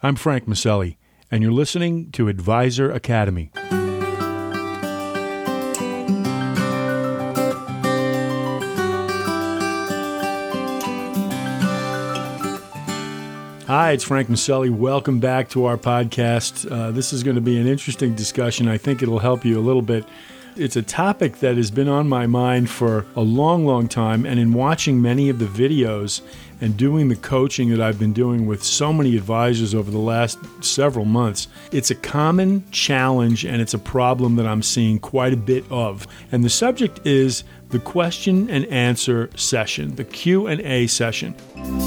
I'm Frank Maselli, and you're listening to Advisor Academy. Hi, it's Frank Maselli. Welcome back to our podcast. This is going to be an interesting discussion. I think it'll help you a little bit. It's a topic that has been on my mind for a long, long time, and in watching many of the videos and doing the coaching that I've been doing with so many advisors over the last several months, it's a common challenge and it's a problem that I'm seeing quite a bit of. And the subject is the question and answer session, the Q&A session.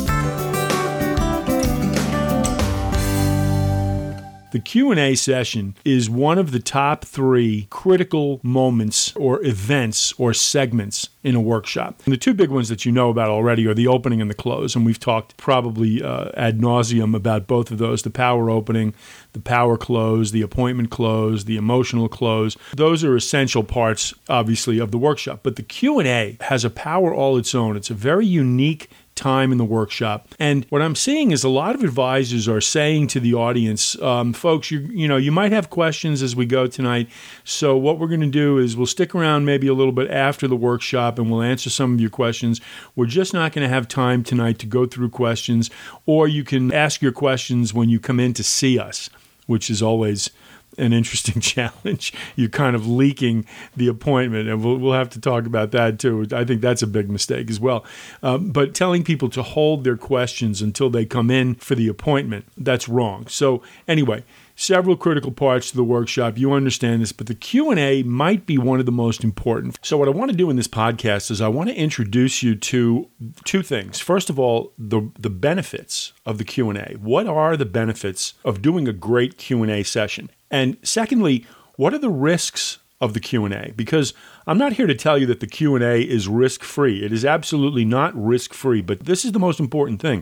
The Q&A session is one of the top 3 critical moments or events or segments in a workshop. And the 2 big ones that you know about already are the opening and the close, and we've talked probably ad nauseum about both of those, the power opening, the power close, the appointment close, the emotional close. Those are essential parts, obviously, of the workshop. But the Q&A has a power all its own. It's a very unique time in the workshop. And what I'm seeing is a lot of advisors are saying to the audience, folks, you might have questions as we go tonight. So what we're going to do is we'll stick around maybe a little bit after the workshop and we'll answer some of your questions. We're just not going to have time tonight to go through questions, or you can ask your questions when you come in to see us, which is always an interesting challenge. You're kind of leaking the appointment, and we'll have to talk about that too. I think that's a big mistake as well. But telling people to hold their questions until they come in for the appointment, that's wrong. So anyway, several critical parts to the workshop. You understand this, but the Q&A might be one of the most important. So what I want to do in this podcast is I want to introduce you to 2 things. First of all, the benefits of the Q&A. What are the benefits of doing a great Q&A session? And secondly, what are the risks of the Q&A? Because I'm not here to tell you that the Q&A is risk-free. It is absolutely not risk-free, but this is the most important thing.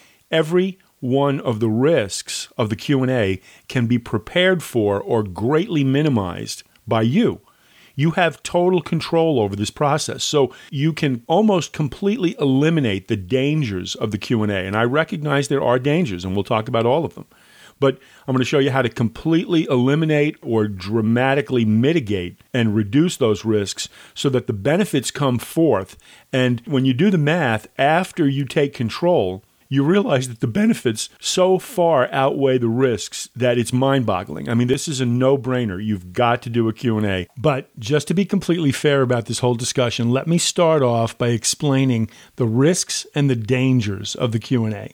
Every one of the risks of the Q&A can be prepared for or greatly minimized by you. You have total control over this process, so you can almost completely eliminate the dangers of the Q&A. And I recognize there are dangers, and we'll talk about all of them. But I'm going to show you how to completely eliminate or dramatically mitigate and reduce those risks so that the benefits come forth. And when you do the math, after you take control, you realize that the benefits so far outweigh the risks that it's mind-boggling. I mean, this is a no-brainer. You've got to do a Q&A. But just to be completely fair about this whole discussion, let me start off by explaining the risks and the dangers of the Q&A.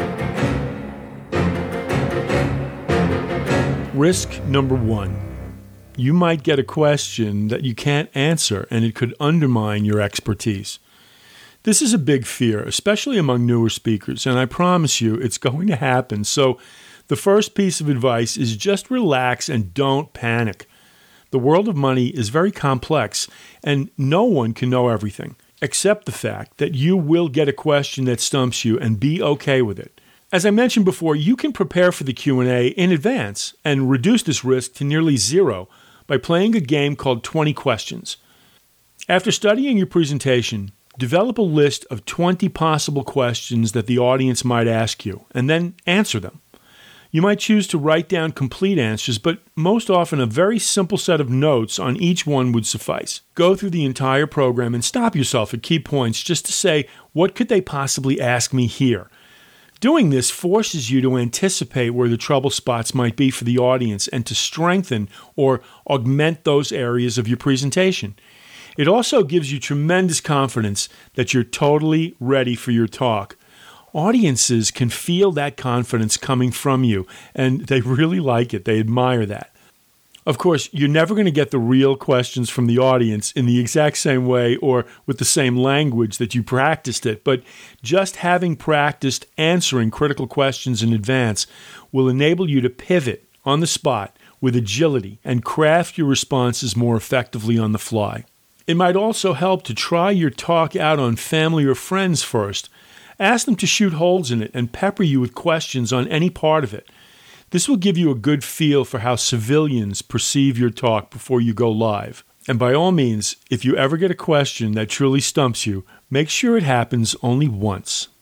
Risk number 1. You might get a question that you can't answer, and it could undermine your expertise. This is a big fear, especially among newer speakers, and I promise you it's going to happen. So the first piece of advice is just relax and don't panic. The world of money is very complex, and no one can know everything. Accept the fact that you will get a question that stumps you and be okay with it. As I mentioned before, you can prepare for the Q&A in advance and reduce this risk to nearly 0 by playing a game called 20 Questions. After studying your presentation, develop a list of 20 possible questions that the audience might ask you, and then answer them. You might choose to write down complete answers, but most often a very simple set of notes on each one would suffice. Go through the entire program and stop yourself at key points just to say, what could they possibly ask me here? Doing this forces you to anticipate where the trouble spots might be for the audience and to strengthen or augment those areas of your presentation. It also gives you tremendous confidence that you're totally ready for your talk. Audiences can feel that confidence coming from you, and they really like it. They admire that. Of course, you're never going to get the real questions from the audience in the exact same way or with the same language that you practiced it, but just having practiced answering critical questions in advance will enable you to pivot on the spot with agility and craft your responses more effectively on the fly. It might also help to try your talk out on family or friends first. Ask them to shoot holes in it and pepper you with questions on any part of it. This will give you a good feel for how civilians perceive your talk before you go live. And by all means, if you ever get a question that truly stumps you, make sure it happens only once.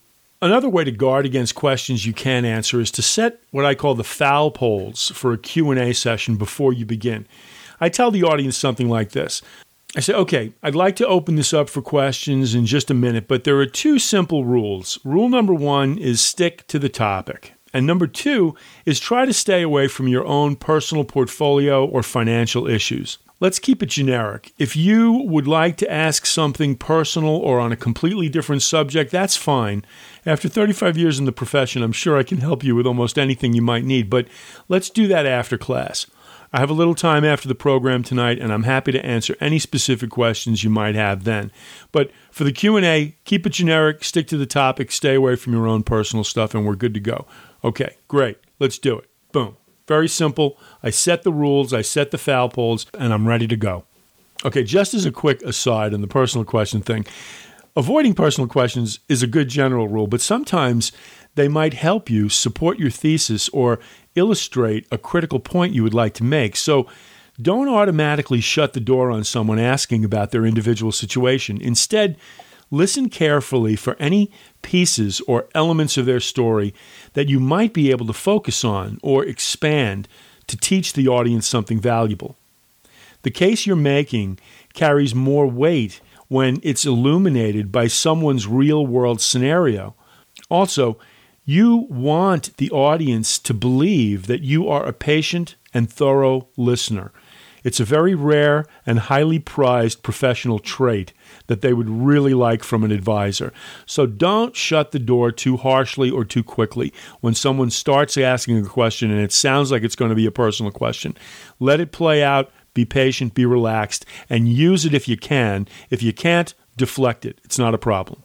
Another way to guard against questions you can't answer is to set what I call the foul polls for a Q&A session before you begin. I tell the audience something like this. I say, okay, I'd like to open this up for questions in just a minute, but there are two simple rules. Rule number one is stick to the topic. And number two is try to stay away from your own personal portfolio or financial issues. Let's keep it generic. If you would like to ask something personal or on a completely different subject, that's fine. After 35 years in the profession, I'm sure I can help you with almost anything you might need, but let's do that after class. I have a little time after the program tonight, and I'm happy to answer any specific questions you might have then. But for the Q&A, keep it generic, stick to the topic, stay away from your own personal stuff, and we're good to go. Okay, great. Let's do it. Boom. Very simple. I set the rules, I set the foul polls, and I'm ready to go. Okay, just as a quick aside on the personal question thing, avoiding personal questions is a good general rule, but sometimes they might help you support your thesis or illustrate a critical point you would like to make. So don't automatically shut the door on someone asking about their individual situation. Instead, listen carefully for any pieces or elements of their story that you might be able to focus on or expand to teach the audience something valuable. The case you're making carries more weight when it's illuminated by someone's real-world scenario. Also, you want the audience to believe that you are a patient and thorough listener. It's a very rare and highly prized professional trait that they would really like from an advisor. So don't shut the door too harshly or too quickly when someone starts asking a question and it sounds like it's going to be a personal question. Let it play out, be patient, be relaxed, and use it if you can. If you can't, deflect it. It's not a problem.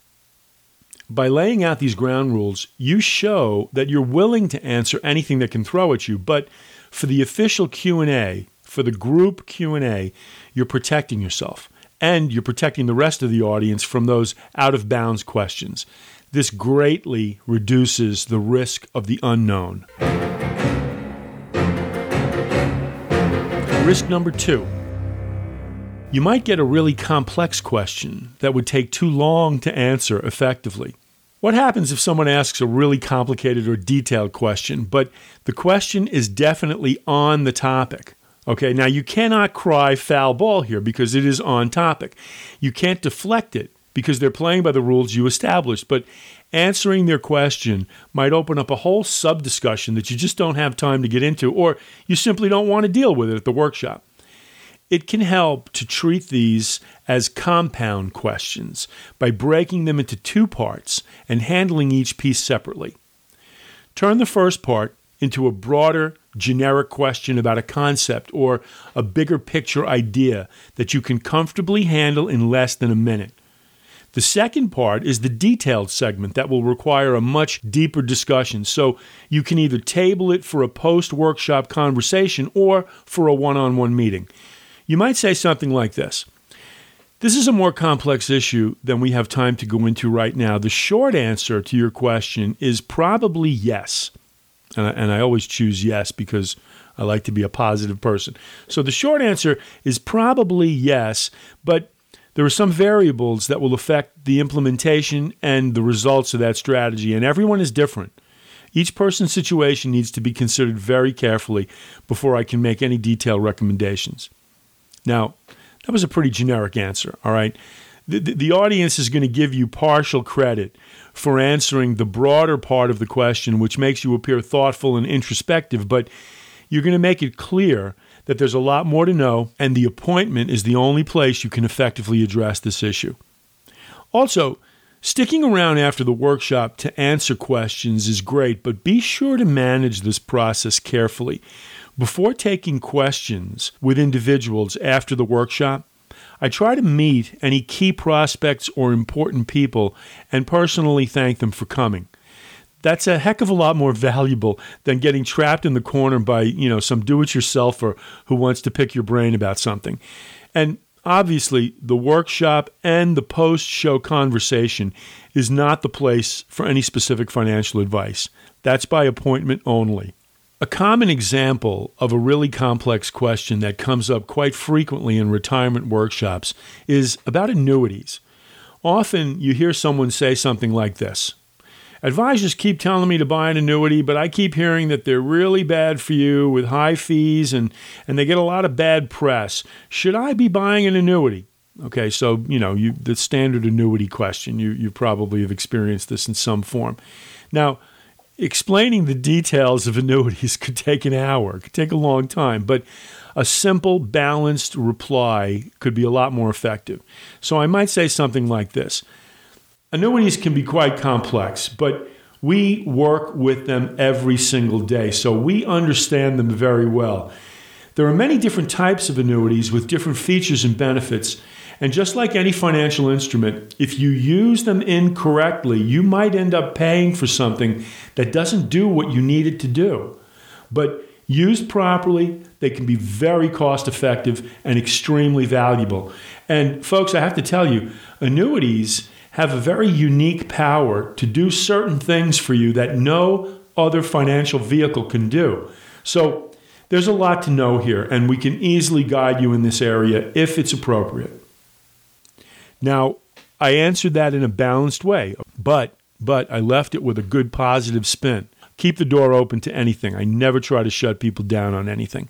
By laying out these ground rules, you show that you're willing to answer anything that can throw at you, but for the official Q&A, for the group Q&A, you're protecting yourself, and you're protecting the rest of the audience from those out-of-bounds questions. This greatly reduces the risk of the unknown. Risk number 2. You might get a really complex question that would take too long to answer effectively. What happens if someone asks a really complicated or detailed question, but the question is definitely on the topic? Okay, now you cannot cry foul ball here because it is on topic. You can't deflect it because they're playing by the rules you established, but answering their question might open up a whole sub-discussion that you just don't have time to get into, or you simply don't want to deal with it at the workshop. It can help to treat these as compound questions by breaking them into two parts and handling each piece separately. Turn the first part into a broader, generic question about a concept or a bigger picture idea that you can comfortably handle in less than a minute. The second part is the detailed segment that will require a much deeper discussion, so you can either table it for a post-workshop conversation or for a one-on-one meeting. You might say something like this. This is a more complex issue than we have time to go into right now. The short answer to your question is probably yes. And I always choose yes because I like to be a positive person. So the short answer is probably yes, but there are some variables that will affect the implementation and the results of that strategy, and everyone is different. Each person's situation needs to be considered very carefully before I can make any detailed recommendations. Now, that was a pretty generic answer, all right? The audience is going to give you partial credit for answering the broader part of the question, which makes you appear thoughtful and introspective, but you're going to make it clear that there's a lot more to know, and the appointment is the only place you can effectively address this issue. Also, sticking around after the workshop to answer questions is great, but be sure to manage this process carefully. Before taking questions with individuals after the workshop, I try to meet any key prospects or important people and personally thank them for coming. That's a heck of a lot more valuable than getting trapped in the corner by, some do-it-yourselfer who wants to pick your brain about something. And obviously, the workshop and the post-show conversation is not the place for any specific financial advice. That's by appointment only. A common example of a really complex question that comes up quite frequently in retirement workshops is about annuities. Often you hear someone say something like this. Advisors keep telling me to buy an annuity, but I keep hearing that they're really bad for you with high fees and they get a lot of bad press. Should I be buying an annuity? Okay, so, the standard annuity question, you probably have experienced this in some form. Now, explaining the details of annuities could take an hour, could take a long time, but a simple, balanced reply could be a lot more effective. So I might say something like this. Annuities can be quite complex, but we work with them every single day, so we understand them very well. There are many different types of annuities with different features and benefits, and just like any financial instrument, if you use them incorrectly, you might end up paying for something that doesn't do what you need it to do. But used properly, they can be very cost-effective and extremely valuable. And folks, I have to tell you, annuities have a very unique power to do certain things for you that no other financial vehicle can do. So there's a lot to know here, and we can easily guide you in this area if it's appropriate. Now, I answered that in a balanced way, but I left it with a good positive spin. Keep the door open to anything. I never try to shut people down on anything.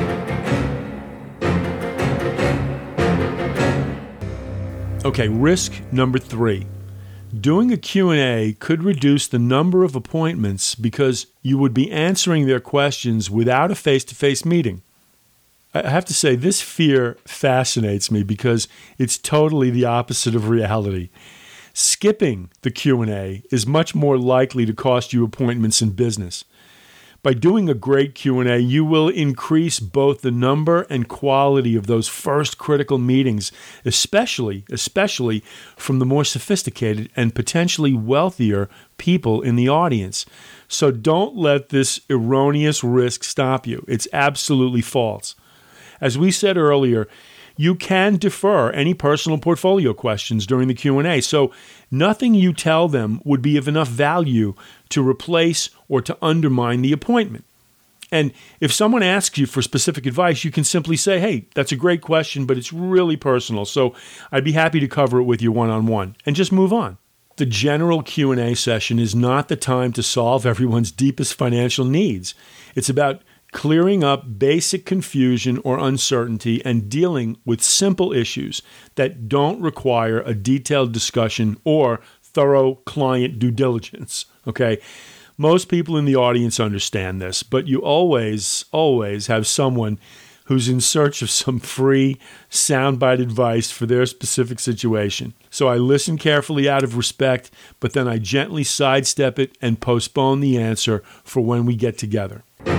Okay, risk number 3. Doing a Q&A could reduce the number of appointments because you would be answering their questions without a face-to-face meeting. I have to say, this fear fascinates me because it's totally the opposite of reality. Skipping the Q&A is much more likely to cost you appointments in business. By doing a great Q&A, you will increase both the number and quality of those first critical meetings, especially from the more sophisticated and potentially wealthier people in the audience. So don't let this erroneous risk stop you. It's absolutely false. As we said earlier, you can defer any personal portfolio questions during the Q&A, so nothing you tell them would be of enough value to replace or to undermine the appointment. And if someone asks you for specific advice, you can simply say, hey, that's a great question, but it's really personal, so I'd be happy to cover it with you one-on-one, and just move on. The general Q&A session is not the time to solve everyone's deepest financial needs. It's about clearing up basic confusion or uncertainty and dealing with simple issues that don't require a detailed discussion or thorough client due diligence. Okay? Most people in the audience understand this, but you always have someone who's in search of some free soundbite advice for their specific situation. So I listen carefully out of respect, but then I gently sidestep it and postpone the answer for when we get together.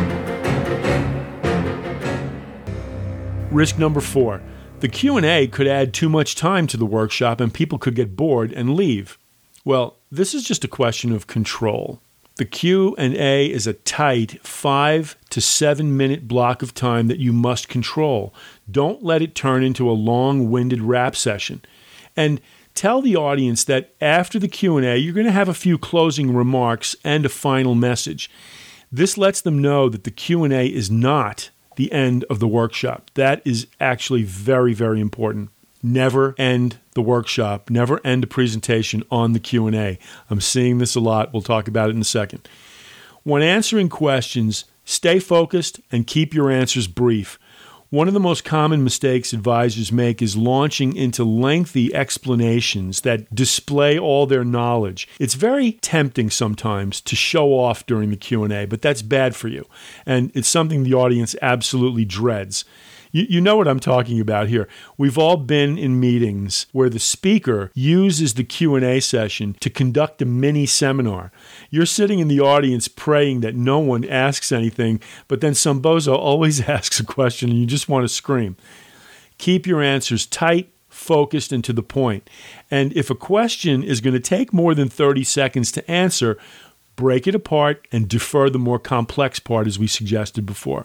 Risk number 4. The Q&A could add too much time to the workshop and people could get bored and leave. Well, this is just a question of control. The Q&A is a tight 5 to 7 minute block of time that you must control. Don't let it turn into a long-winded rap session. And tell the audience that after the Q&A, you're going to have a few closing remarks and a final message. This lets them know that the Q&A is not the end of the workshop. That is actually very, very important. Never end the workshop. Never end a presentation on the Q&A. I'm seeing this a lot. We'll talk about it in a second. When answering questions, stay focused and keep your answers brief. One of the most common mistakes advisors make is launching into lengthy explanations that display all their knowledge. It's very tempting sometimes to show off during the Q&A, but that's bad for you. And it's something the audience absolutely dreads. You know what I'm talking about here. We've all been in meetings where the speaker uses the Q&A session to conduct a mini seminar. You're sitting in the audience praying that no one asks anything, but then some bozo always asks a question and you just want to scream. Keep your answers tight, focused, and to the point. And if a question is going to take more than 30 seconds to answer, break it apart and defer the more complex part as we suggested before.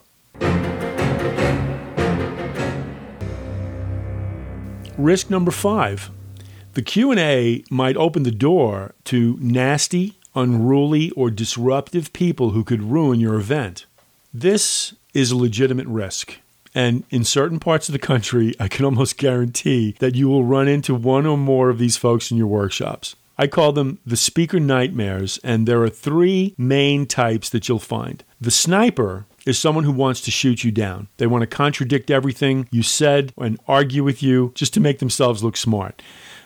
Risk number 5, the Q&A might open the door to nasty, unruly, or disruptive people who could ruin your event. This is a legitimate risk. And in certain parts of the country, I can almost guarantee that you will run into one or more of these folks in your workshops. I call them the speaker nightmares, and there are three main types that you'll find. The sniper is someone who wants to shoot you down. They want to contradict everything you said and argue with you just to make themselves look smart.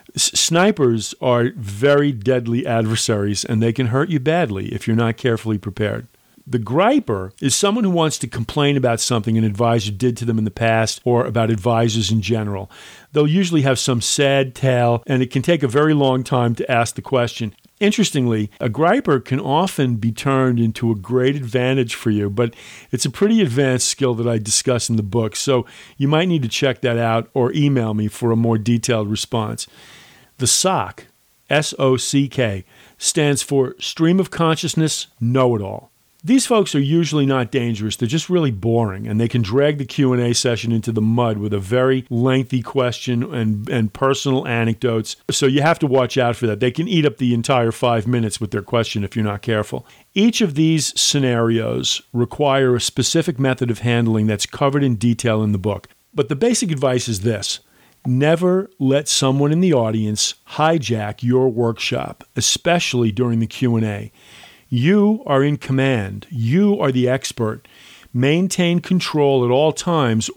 Snipers are very deadly adversaries, and they can hurt you badly if you're not carefully prepared. The griper is someone who wants to complain about something an advisor did to them in the past or about advisors in general. They'll usually have some sad tale, and it can take a very long time to ask the question. Interestingly, a griper can often be turned into a great advantage for you, but it's a pretty advanced skill that I discuss in the book, so you might need to check that out or email me for a more detailed response. The SOC, S-O-C-K, stands for Stream of Consciousness Know-It-All. These folks are usually not dangerous. They're just really boring, and they can drag the Q&A session into the mud with a very lengthy question and personal anecdotes. So you have to watch out for that. They can eat up the entire 5 minutes with their question if you're not careful. Each of these scenarios require a specific method of handling that's covered in detail in the book. But the basic advice is this. Never let someone in the audience hijack your workshop, especially during the Q&A. You are in command. You are the expert. Maintain control at all times,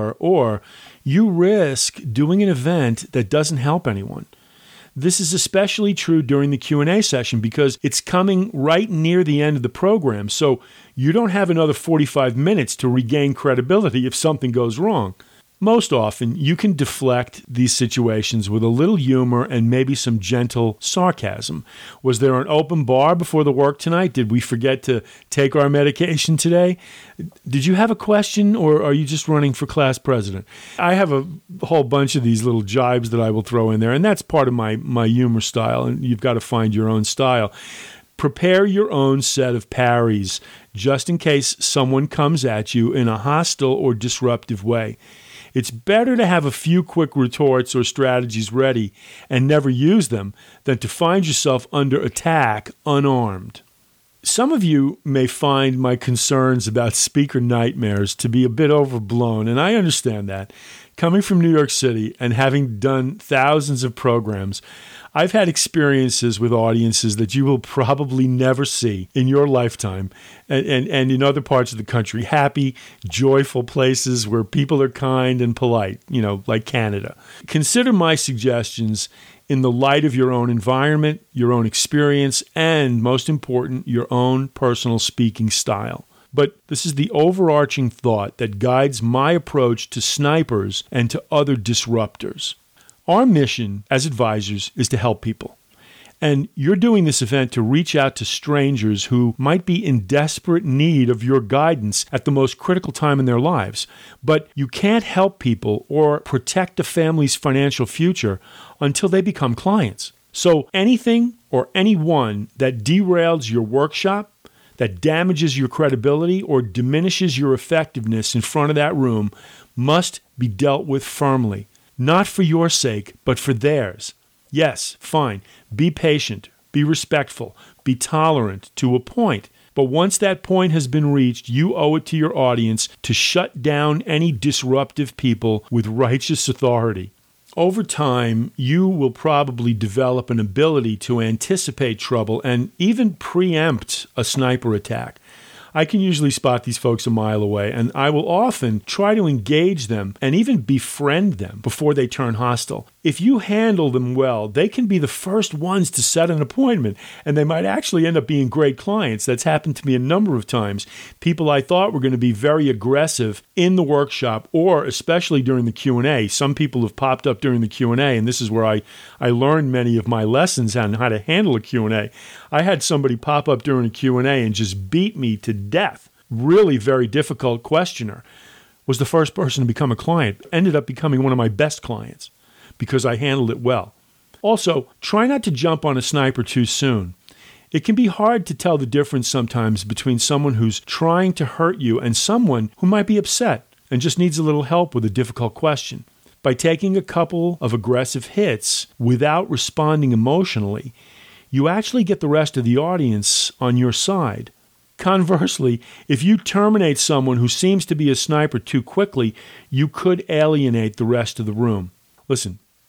or you risk doing an event that doesn't help anyone. This is especially true during the Q&A session because it's coming right near the end of the program, so you don't have another 45 minutes to regain credibility if something goes wrong. Most often, you can deflect these situations with a little humor and maybe some gentle sarcasm. Was there an open bar before the work tonight? Did we forget to take our medication today? Did you have a question, or are you just running for class president? I have a whole bunch of these little jibes that I will throw in there, and that's part of my humor style, and you've got to find your own style. Prepare your own set of parries, just in case someone comes at you in a hostile or disruptive way. It's better to have a few quick retorts or strategies ready and never use them than to find yourself under attack unarmed. Some of you may find my concerns about speaker nightmares to be a bit overblown, and I understand that. Coming from New York City and having done thousands of programs, I've had experiences with audiences that you will probably never see in your lifetime and in other parts of the country. Happy, joyful places where people are kind and polite, like Canada. Consider my suggestions in the light of your own environment, your own experience, and, most important, your own personal speaking style. But this is the overarching thought that guides my approach to snipers and to other disruptors. Our mission as advisors is to help people. And you're doing this event to reach out to strangers who might be in desperate need of your guidance at the most critical time in their lives. But you can't help people or protect a family's financial future until they become clients. So anything or anyone that derails your workshop, that damages your credibility or diminishes your effectiveness in front of that room must be dealt with firmly. Not for your sake, but for theirs. Yes, fine. Be patient. Be respectful. Be tolerant to a point. But once that point has been reached, you owe it to your audience to shut down any disruptive people with righteous authority. Over time, you will probably develop an ability to anticipate trouble and even preempt a sniper attack. I can usually spot these folks a mile away, and I will often try to engage them and even befriend them before they turn hostile. If you handle them well, they can be the first ones to set an appointment, and they might actually end up being great clients. That's happened to me a number of times. People I thought were going to be very aggressive in the workshop, or especially during the Q&A. Some people have popped up during the Q&A, and this is where I learned many of my lessons on how to handle a Q&A. I had somebody pop up during a Q&A and just beat me to death. Really very difficult questioner. Was the first person to become a client. Ended up becoming one of my best clients because I handled it well. Also, try not to jump on a sniper too soon. It can be hard to tell the difference sometimes between someone who's trying to hurt you and someone who might be upset and just needs a little help with a difficult question. By taking a couple of aggressive hits without responding emotionally, you actually get the rest of the audience on your side. Conversely, if you terminate someone who seems to be a sniper too quickly, you could alienate the rest of the room. Listen,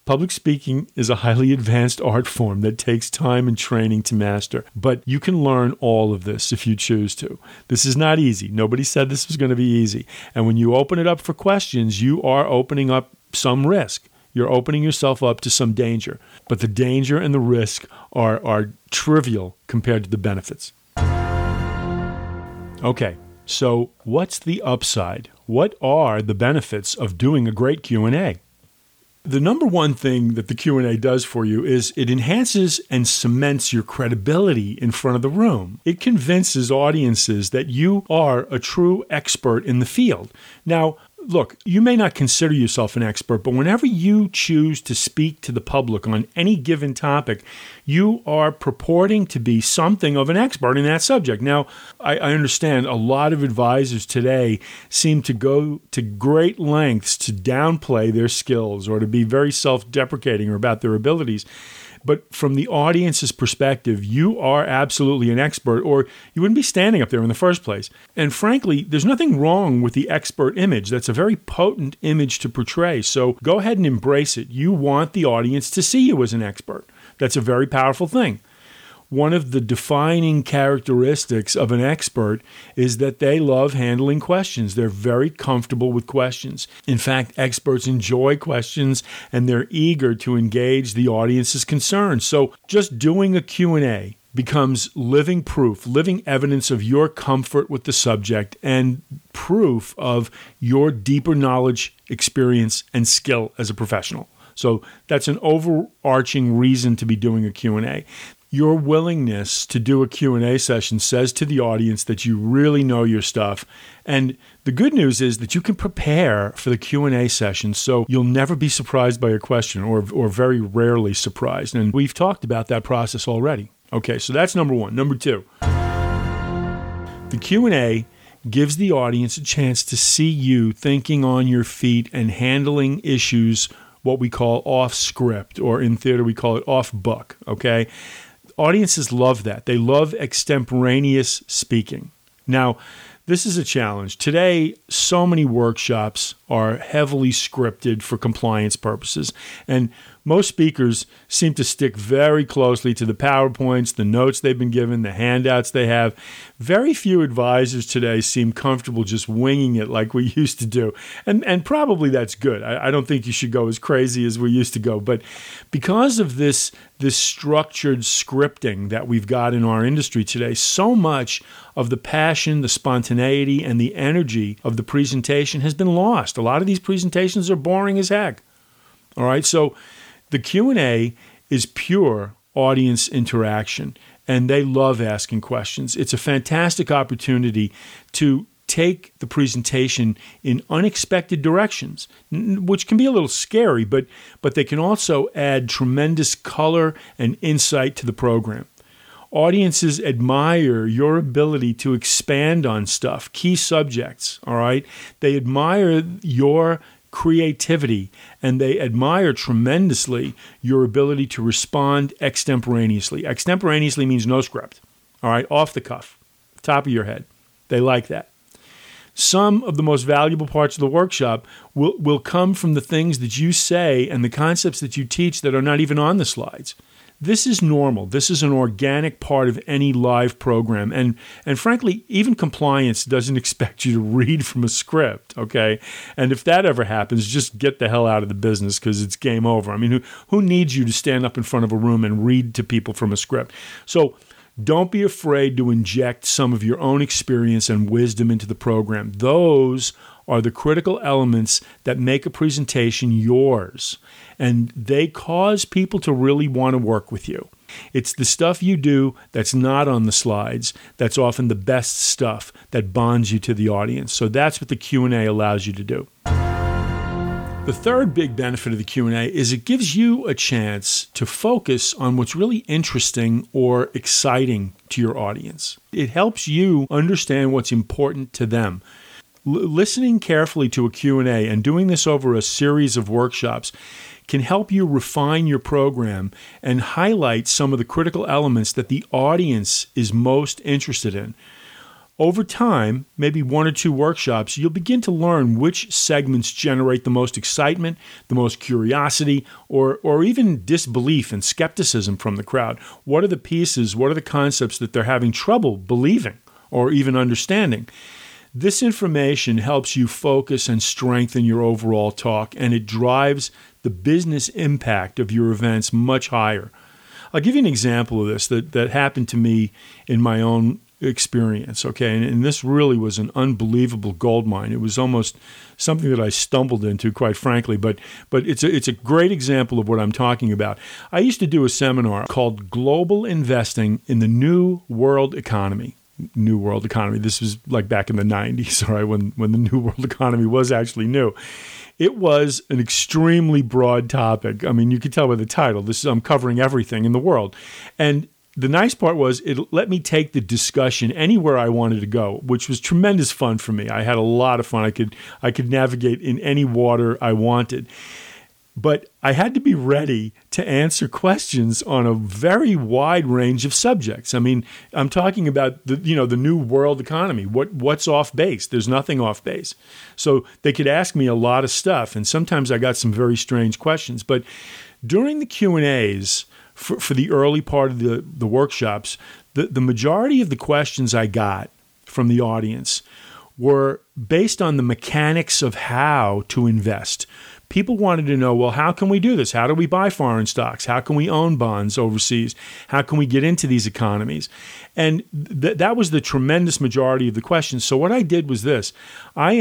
Public speaking is a highly advanced art form that takes time and training to master, but you can learn all of this if you choose to. This is not easy. Nobody said this was going to be easy. And when you open it up for questions, you are opening up some risk. You're opening yourself up to some danger. But the danger and the risk are trivial compared to the benefits. Okay, so what's the upside? What are the benefits of doing a great Q&A? The number one thing that the Q&A does for you is it enhances and cements your credibility in front of the room. It convinces audiences that you are a true expert in the field. Now, look, you may not consider yourself an expert, but whenever you choose to speak to the public on any given topic, you are purporting to be something of an expert in that subject. Now, I understand a lot of advisors today seem to go to great lengths to downplay their skills or to be very self-deprecating about their abilities. But from the audience's perspective, you are absolutely an expert, or you wouldn't be standing up there in the first place. And frankly, there's nothing wrong with the expert image. That's a very potent image to portray. So go ahead and embrace it. You want the audience to see you as an expert. That's a very powerful thing. One of the defining characteristics of an expert is that they love handling questions. They're very comfortable with questions. In fact, experts enjoy questions and they're eager to engage the audience's concerns. So just doing a Q&A becomes living proof, living evidence of your comfort with the subject and proof of your deeper knowledge, experience, and skill as a professional. So that's an overarching reason to be doing a Q&A. Your willingness to do a Q&A session says to the audience that you really know your stuff. And the good news is that you can prepare for the Q&A session, so you'll never be surprised by a question or very rarely surprised. And we've talked about that process already. Okay, so that's number one. Number two, the Q&A gives the audience a chance to see you thinking on your feet and handling issues, what we call off script, or in theater we call it off book, okay? Audiences love that. They love extemporaneous speaking. Now, this is a challenge. Today, so many workshops are heavily scripted for compliance purposes, and most speakers seem to stick very closely to the PowerPoints, the notes they've been given, the handouts they have. Very few advisors today seem comfortable just winging it like we used to do. And probably that's good. I don't think you should go as crazy as we used to go. But because of this structured scripting that we've got in our industry today, so much of the passion, the spontaneity, and the energy of the presentation has been lost. A lot of these presentations are boring as heck. All right, so the Q&A is pure audience interaction, and they love asking questions. It's a fantastic opportunity to take the presentation in unexpected directions, which can be a little scary, but they can also add tremendous color and insight to the program. Audiences admire your ability to expand on stuff, key subjects, all right? They admire your creativity, and they admire tremendously your ability to respond extemporaneously. Extemporaneously means no script, all right, off the cuff, top of your head. They like that. Some of the most valuable parts of the workshop will come from the things that you say and the concepts that you teach that are not even on the slides. This is normal. This is an organic part of any live program. And frankly, even compliance doesn't expect you to read from a script, okay? And if that ever happens, just get the hell out of the business because it's game over. I mean, who needs you to stand up in front of a room and read to people from a script? So don't be afraid to inject some of your own experience and wisdom into the program. Those are the critical elements that make a presentation yours, and they cause people to really want to work with you. It's the stuff you do that's not on the slides that's often the best stuff that bonds you to the audience. So that's what the Q&A allows you to do. The third big benefit of the Q&A is it gives you a chance to focus on what's really interesting or exciting to your audience. It helps you understand what's important to them. Listening carefully to a Q&A and doing this over a series of workshops can help you refine your program and highlight some of the critical elements that the audience is most interested in. Over time, maybe 1 or 2 workshops, you'll begin to learn which segments generate the most excitement, the most curiosity, or even disbelief and skepticism from the crowd. What are the pieces, what are the concepts that they're having trouble believing or even understanding? This information helps you focus and strengthen your overall talk, and it drives the business impact of your events much higher. I'll give you an example of this that happened to me in my own experience, okay? And this really was an unbelievable goldmine. It was almost something that I stumbled into, quite frankly, but it's a great example of what I'm talking about. I used to do a seminar called Global Investing in the New World Economy. New World Economy. This was like back in the 90s, right, when the New World Economy was actually new. It was an extremely broad topic. I mean, you could tell by the title. I'm covering everything in the world. And the nice part was it let me take the discussion anywhere I wanted to go, which was tremendous fun for me. I had a lot of fun. I could navigate in any water I wanted. But I had to be ready to answer questions on a very wide range of subjects. I mean, I'm talking about the new world economy. What's off base? There's nothing off base. So they could ask me a lot of stuff, and sometimes I got some very strange questions. But during the Q&As for the early part of the workshops, the majority of the questions I got from the audience were based on the mechanics of how to invest. People wanted to know, well, how can we do this? How do we buy foreign stocks? How can we own bonds overseas? How can we get into these economies? And that was the tremendous majority of the questions. So what I did was this. I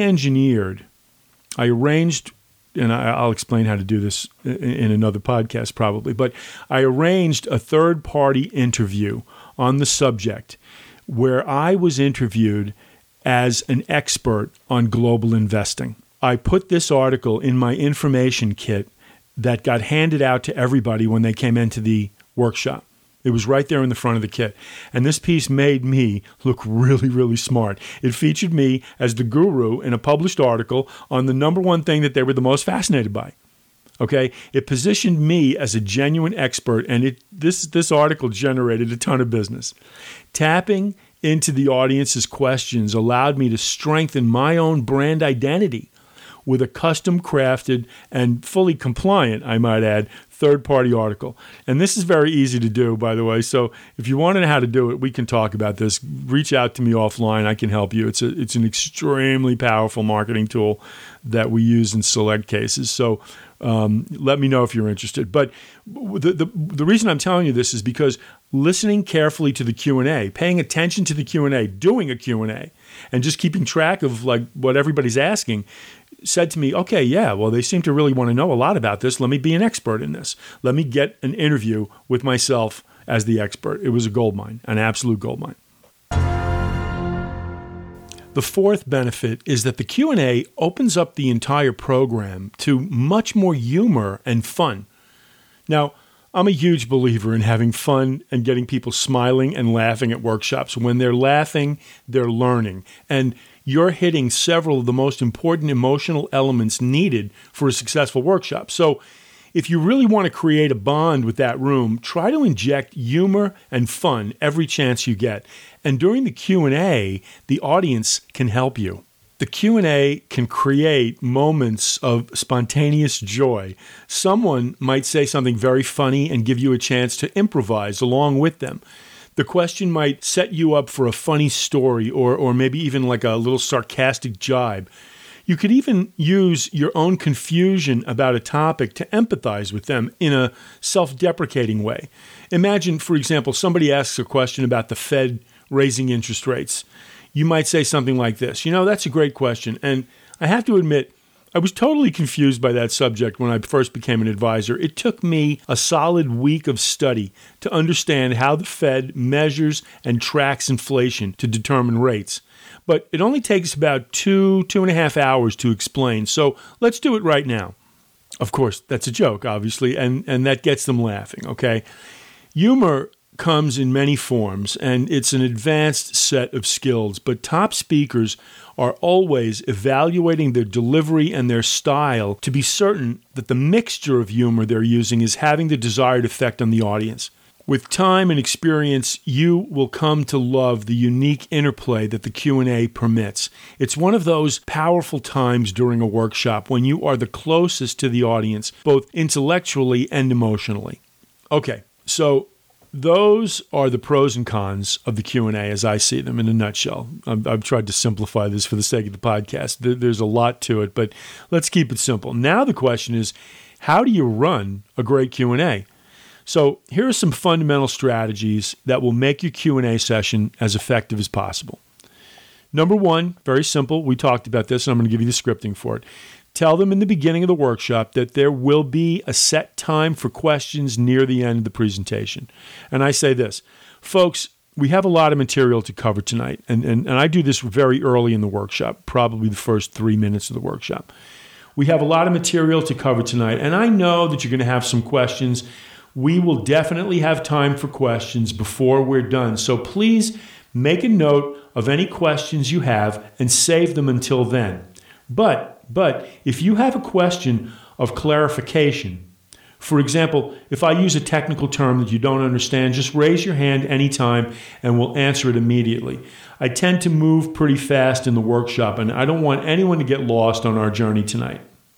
arranged, and I'll explain how to do this in another podcast probably, but I arranged a third-party interview on the subject where I was interviewed as an expert on global investing. I put this article in my information kit that got handed out to everybody when they came into the workshop. It was right there in the front of the kit. And this piece made me look really, really smart. It featured me as the guru in a published article on the number one thing that they were the most fascinated by. Okay? It positioned me as a genuine expert, and this article generated a ton of business. Tapping into the audience's questions allowed me to strengthen my own brand identity with a custom-crafted and fully compliant, I might add, third-party article. And this is very easy to do, by the way. So if you want to know how to do it, we can talk about this. Reach out to me offline. I can help you. It's an extremely powerful marketing tool that we use in select cases. So let me know if you're interested. But the reason I'm telling you this is because listening carefully to the Q&A, paying attention to the Q&A, doing a Q&A, and just keeping track of like what everybody's asking said to me, okay, yeah, well, they seem to really want to know a lot about this. Let me be an expert in this. Let me get an interview with myself as the expert. It was a goldmine, an absolute goldmine. The fourth benefit is that the Q&A opens up the entire program to much more humor and fun. Now, I'm a huge believer in having fun and getting people smiling and laughing at workshops. When they're laughing, they're learning. And you're hitting several of the most important emotional elements needed for a successful workshop. So if you really want to create a bond with that room, try to inject humor and fun every chance you get. And during the Q&A, the audience can help you. The Q&A can create moments of spontaneous joy. Someone might say something very funny and give you a chance to improvise along with them. The question might set you up for a funny story or maybe even like a little sarcastic jibe. You could even use your own confusion about a topic to empathize with them in a self-deprecating way. Imagine, for example, somebody asks a question about the Fed raising interest rates. You might say something like this, that's a great question. And I have to admit, I was totally confused by that subject when I first became an advisor. It took me a solid week of study to understand how the Fed measures and tracks inflation to determine rates. But it only takes about 2.5 hours to explain. So let's do it right now. Of course, that's a joke, obviously, and that gets them laughing, okay? Humor comes in many forms, and it's an advanced set of skills, but top speakers are always evaluating their delivery and their style to be certain that the mixture of humor they're using is having the desired effect on the audience. With time and experience, you will come to love the unique interplay that the Q&A permits. It's one of those powerful times during a workshop when you are the closest to the audience, both intellectually and emotionally. Okay, so those are the pros and cons of the Q&A as I see them in a nutshell. I've tried to simplify this for the sake of the podcast. There's a lot to it, but let's keep it simple. Now the question is, how do you run a great Q&A? So here are some fundamental strategies that will make your Q&A session as effective as possible. Number one, very simple. We talked about this, and I'm going to give you the scripting for it. Tell them in the beginning of the workshop that there will be a set time for questions near the end of the presentation. And I say this, folks, we have a lot of material to cover tonight, and I do this very early in the workshop, probably the first 3 minutes of the workshop. We have a lot of material to cover tonight, and I know that you're going to have some questions. We will definitely have time for questions before we're done. So please make a note of any questions you have and save them until then. But if you have a question of clarification, for example, if I use a technical term that you don't understand, just raise your hand anytime and we'll answer it immediately. I tend to move pretty fast in the workshop, and I don't want anyone to get lost on our journey tonight.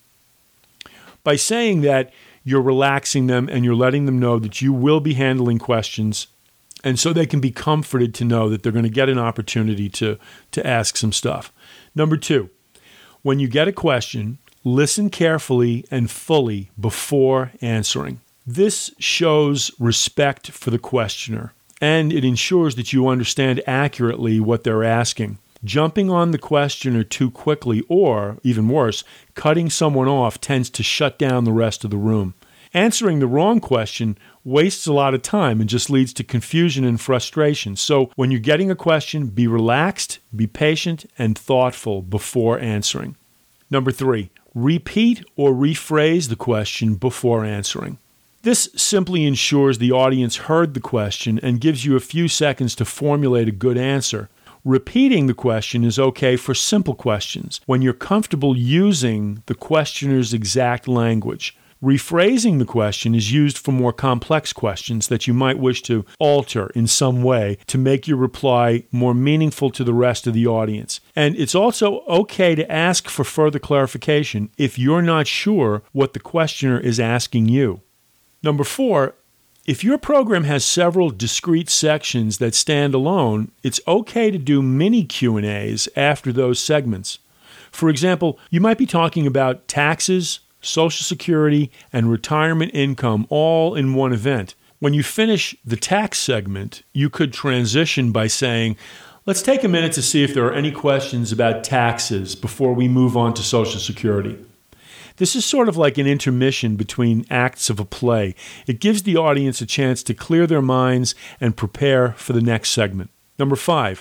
By saying that, you're relaxing them and you're letting them know that you will be handling questions, and so they can be comforted to know that they're going to get an opportunity to ask some stuff. Number two, when you get a question, listen carefully and fully before answering. This shows respect for the questioner, and it ensures that you understand accurately what they're asking. Jumping on the questioner too quickly, or, even worse, cutting someone off tends to shut down the rest of the room. Answering the wrong question wastes a lot of time and just leads to confusion and frustration. So when you're getting a question, be relaxed, be patient, and thoughtful before answering. Number three, repeat or rephrase the question before answering. This simply ensures the audience heard the question and gives you a few seconds to formulate a good answer. Repeating the question is okay for simple questions when you're comfortable using the questioner's exact language. Rephrasing the question is used for more complex questions that you might wish to alter in some way to make your reply more meaningful to the rest of the audience. And it's also okay to ask for further clarification if you're not sure what the questioner is asking you. Number four, if your program has several discrete sections that stand alone, it's okay to do mini Q&As after those segments. For example, you might be talking about taxes, Social Security, and retirement income all in one event. When you finish the tax segment, you could transition by saying, let's take a minute to see if there are any questions about taxes before we move on to Social Security. This is sort of like an intermission between acts of a play. It gives the audience a chance to clear their minds and prepare for the next segment. Number five,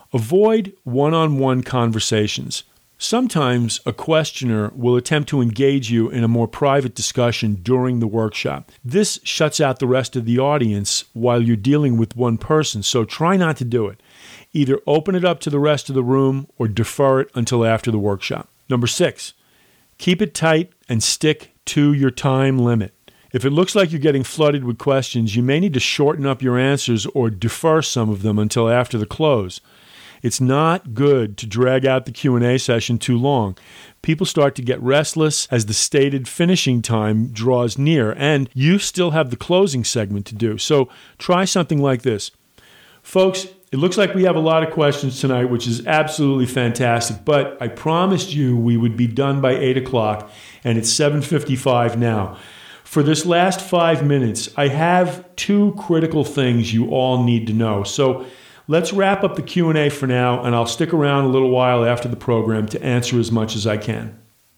avoid one-on-one conversations. Sometimes a questioner will attempt to engage you in a more private discussion during the workshop. This shuts out the rest of the audience while you're dealing with one person, so try not to do it. Either open it up to the rest of the room or defer it until after the workshop. Number six, keep it tight and stick to your time limit. If it looks like you're getting flooded with questions, you may need to shorten up your answers or defer some of them until after the close. It's not good to drag out the Q&A session too long. People start to get restless as the stated finishing time draws near, and you still have the closing segment to do. So try something like this. Folks, it looks like we have a lot of questions tonight, which is absolutely fantastic, but I promised you we would be done by 8 o'clock, and it's 7:55 now. For this last 5 minutes, I have two critical things you all need to know. So let's wrap up the Q&A for now, and I'll stick around a little while after the program to answer as much as I can.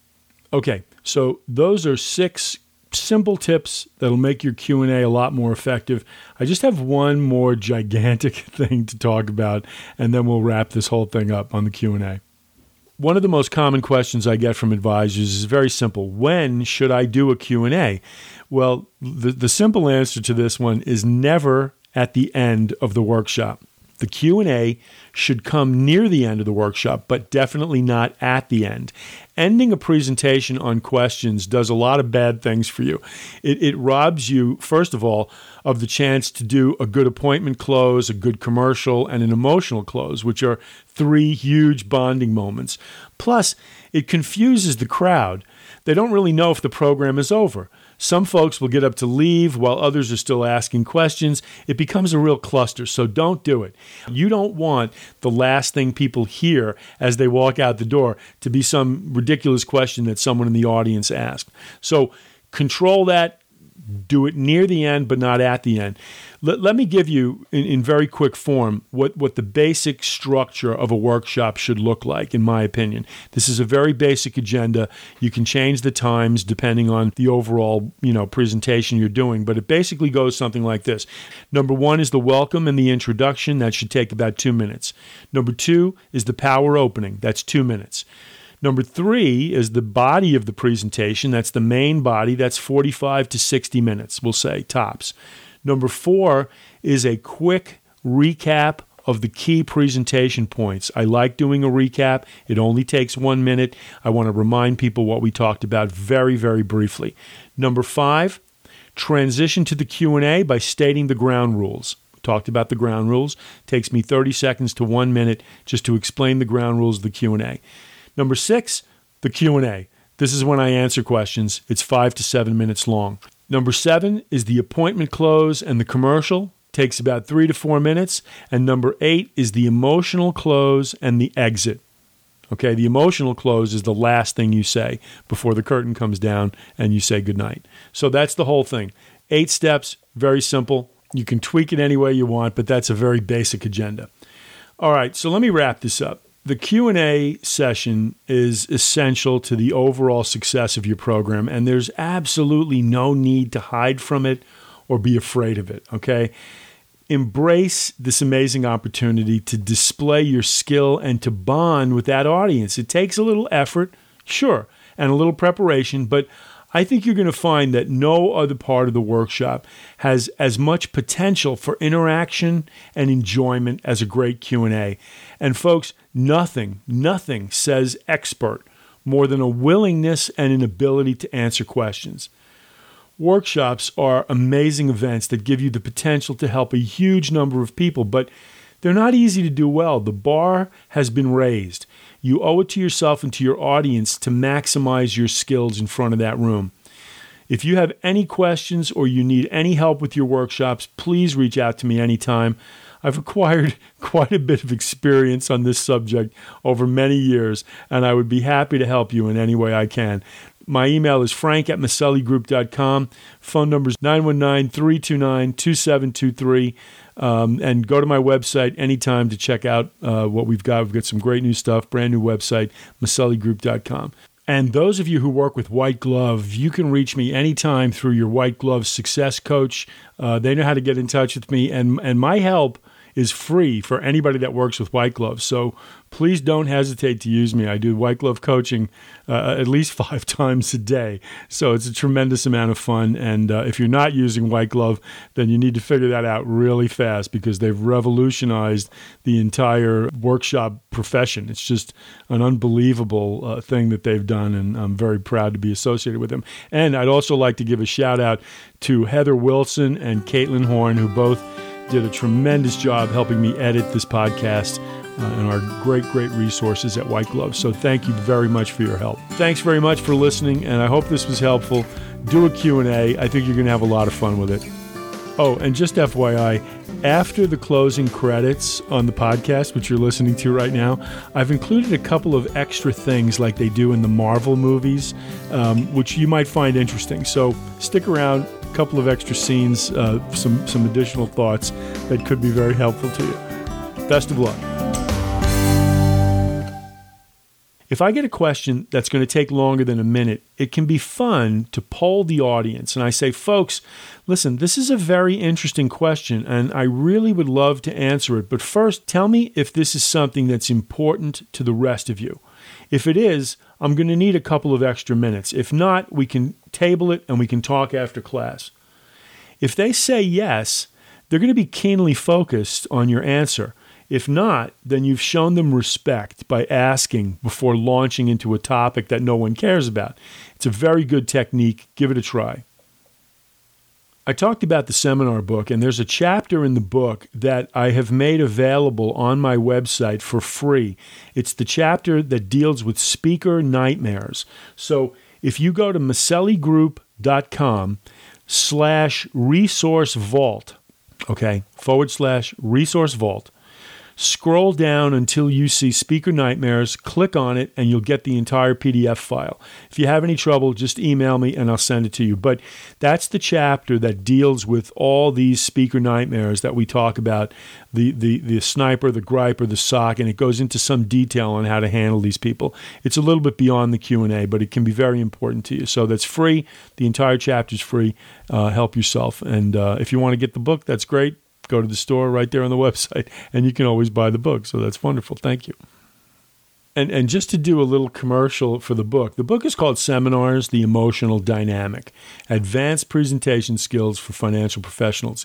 Okay, so those are 6 simple tips that'll make your Q&A a lot more effective. I just have one more gigantic thing to talk about, and then we'll wrap this whole thing up on the Q&A. One of the most common questions I get from advisors is very simple. When should I do a Q&A? Well, the simple answer to this one is never at the end of the workshop. The Q&A should come near the end of the workshop, but definitely not at the end. Ending a presentation on questions does a lot of bad things for you. It robs you, first of all, of the chance to do a good appointment close, a good commercial, and an emotional close, which are 3 huge bonding moments. Plus, it confuses the crowd. They don't really know if the program is over. Some folks will get up to leave while others are still asking questions. It becomes a real cluster, so don't do it. You don't want the last thing people hear as they walk out the door to be some ridiculous question that someone in the audience asked. So control that. Do it near the end, but not at the end. Let me give you, in very quick form, what the basic structure of a workshop should look like, in my opinion. This is a very basic agenda. You can change the times depending on the overall, presentation you're doing, but it basically goes something like this. Number 1 is the welcome and the introduction. That should take about 2 minutes. Number 2 is the power opening. That's 2 minutes. Number 3 is the body of the presentation. That's the main body. That's 45 to 60 minutes, we'll say, tops. Number 4 is a quick recap of the key presentation points. I like doing a recap. It only takes 1 minute. I want to remind people what we talked about very, very briefly. Number 5, transition to the Q&A by stating the ground rules. Talked about the ground rules. Takes me 30 seconds to 1 minute just to explain the ground rules of the Q&A. Number 6, the Q&A. This is when I answer questions. It's 5 to 7 minutes long. Number 7 is the appointment close and the commercial. Takes about 3 to 4 minutes. And number 8 is the emotional close and the exit. Okay, the emotional close is the last thing you say before the curtain comes down and you say goodnight. So that's the whole thing. 8 steps, very simple. You can tweak it any way you want, but that's a very basic agenda. All right, so let me wrap this up. The Q&A session is essential to the overall success of your program, and there's absolutely no need to hide from it or be afraid of it, okay? Embrace this amazing opportunity to display your skill and to bond with that audience. It takes a little effort, sure, and a little preparation, but I think you're going to find that no other part of the workshop has as much potential for interaction and enjoyment as a great Q&A. And folks, nothing says expert more than a willingness and an ability to answer questions. Workshops are amazing events that give you the potential to help a huge number of people, but they're not easy to do well. The bar has been raised. You owe it to yourself and to your audience to maximize your skills in front of that room. If you have any questions or you need any help with your workshops, please reach out to me anytime. I've acquired quite a bit of experience on this subject over many years, and I would be happy to help you in any way I can. My email is frank@maselligroup.com. Phone number is 919-329-2723. And go to my website anytime to check out what we've got. We've got some great new stuff, brand new website, maselligroup.com. And those of you who work with White Glove, you can reach me anytime through your White Glove Success Coach. They know how to get in touch with me, and my help is free for anybody that works with White Glove. So please don't hesitate to use me. I do White Glove coaching at least 5 times a day. So it's a tremendous amount of fun. And if you're not using White Glove, then you need to figure that out really fast because they've revolutionized the entire workshop profession. It's just an unbelievable thing that they've done, and I'm very proud to be associated with them. And I'd also like to give a shout out to Heather Wilson and Caitlin Horn, who both did a tremendous job helping me edit this podcast and are great resources at White Glove. So thank you very much for your help. Thanks very much for listening, and I hope this was helpful. Do a Q&A. I think you're going to have a lot of fun with it. Oh, and just FYI, after the closing credits on the podcast, which you're listening to right now, I've included a couple of extra things like they do in the Marvel movies, which you might find interesting. So stick around. Couple of extra scenes, some additional thoughts that could be very helpful to you. Best of luck. If I get a question that's going to take longer than a minute, it can be fun to poll the audience. And I say, folks, listen, this is a very interesting question, and I really would love to answer it. But first, tell me if this is something that's important to the rest of you. If it is, I'm going to need a couple of extra minutes. If not, we can table it and we can talk after class. If they say yes, they're going to be keenly focused on your answer. If not, then you've shown them respect by asking before launching into a topic that no one cares about. It's a very good technique. Give it a try. I talked about the seminar book, and there's a chapter in the book that I have made available on my website for free. It's the chapter that deals with speaker nightmares. So if you go to maselliGroup.com/resource vault, okay, /resource vault, scroll down until you see Speaker Nightmares, click on it, and you'll get the entire PDF file. If you have any trouble, just email me and I'll send it to you. But that's the chapter that deals with all these speaker nightmares that we talk about, the sniper, the griper, the sock, and it goes into some detail on how to handle these people. It's a little bit beyond the Q&A, but it can be very important to you. So that's free. The entire chapter is free. Help yourself. And if you want to get the book, that's great. Go to the store right there on the website, and you can always buy the book. So that's wonderful. Thank you. And just to do a little commercial for the book is called Seminars, The Emotional Dynamic, Advanced Presentation Skills for Financial Professionals.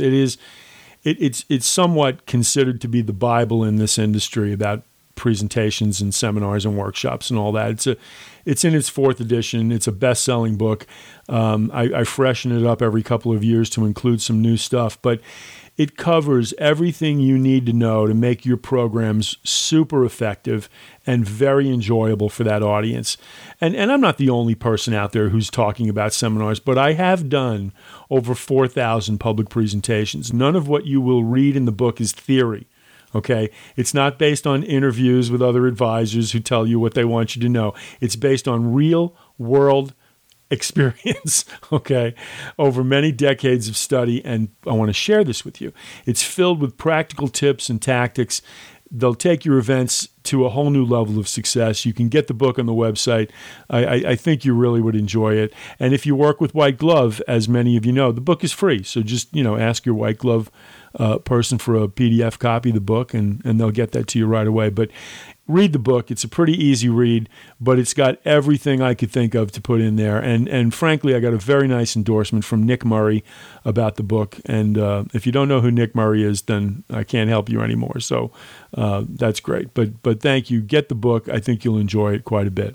It's somewhat considered to be the Bible in this industry about presentations and seminars and workshops and all that. It's in its 4th edition. It's a best-selling book. I freshen it up every couple of years to include some new stuff, but it covers everything you need to know to make your programs super effective and very enjoyable for that audience. And I'm not the only person out there who's talking about seminars, but I have done over 4,000 public presentations. None of what you will read in the book is theory. Okay, it's not based on interviews with other advisors who tell you what they want you to know. It's based on real world experience, okay, over many decades of study, and I want to share this with you. It's filled with practical tips and tactics. They'll take your events to a whole new level of success. You can get the book on the website. I think you really would enjoy it. And if you work with White Glove, as many of you know, the book is free. So just, ask your White Glove person for a PDF copy of the book, and they'll get that to you right away. But read the book. It's a pretty easy read, but it's got everything I could think of to put in there. And frankly, I got a very nice endorsement from Nick Murray about the book. And if you don't know who Nick Murray is, then I can't help you anymore. So that's great. But thank you. Get the book. I think you'll enjoy it quite a bit.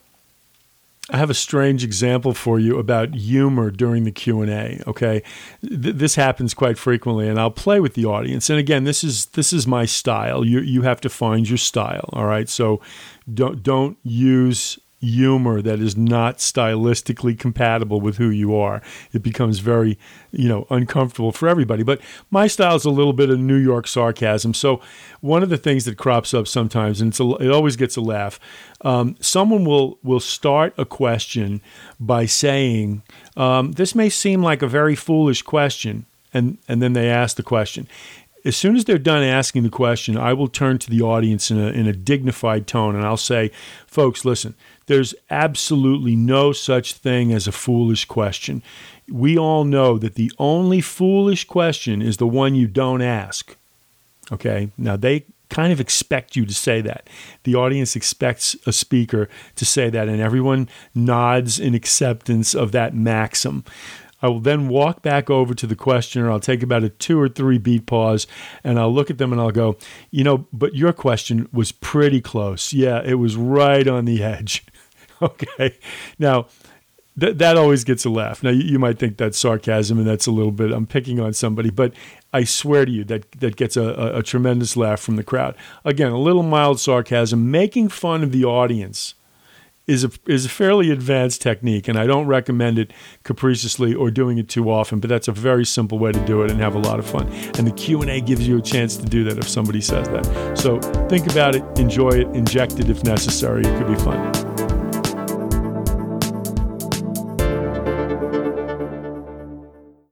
I have a strange example for you about humor during the Q&A, okay? This happens quite frequently, and I'll play with the audience. And again, this is my style. You have to find your style, all right? So don't use humor that is not stylistically compatible with who you are. It becomes very, uncomfortable for everybody. But my style is a little bit of New York sarcasm. So one of the things that crops up sometimes, and it always gets a laugh, someone will start a question by saying, this may seem like a very foolish question, and then they ask the question. As soon as they're done asking the question, I will turn to the audience in a dignified tone, and I'll say, folks, listen, there's absolutely no such thing as a foolish question. We all know that the only foolish question is the one you don't ask. Okay? Now, they kind of expect you to say that. The audience expects a speaker to say that, and everyone nods in acceptance of that maxim. I will then walk back over to the questioner. I'll take about a 2 or 3 beat pause, and I'll look at them and I'll go, but your question was pretty close. Yeah, it was right on the edge. Okay. Now, that always gets a laugh. Now, you might think that's sarcasm, and that's a little bit, I'm picking on somebody, but I swear to you that gets a tremendous laugh from the crowd. Again, a little mild sarcasm. Making fun of the audience is a fairly advanced technique, and I don't recommend it capriciously or doing it too often, but that's a very simple way to do it and have a lot of fun. And the Q&A gives you a chance to do that if somebody says that. So think about it, enjoy it, inject it if necessary. It could be fun.